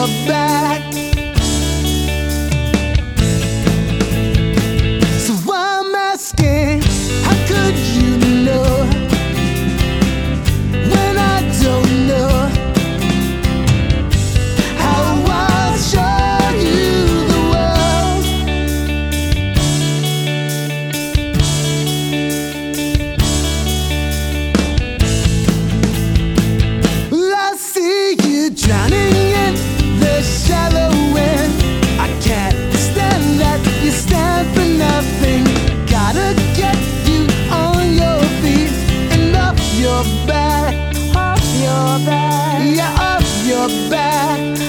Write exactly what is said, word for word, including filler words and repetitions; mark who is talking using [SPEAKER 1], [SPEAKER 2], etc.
[SPEAKER 1] back. So I'm asking, how could you know when I don't know how I'll show you the world? Well, I see you drowning in the shallow end. I can't stand that you stand for nothing. Gotta get you on your feet and off your back, off your back, yeah, off your back.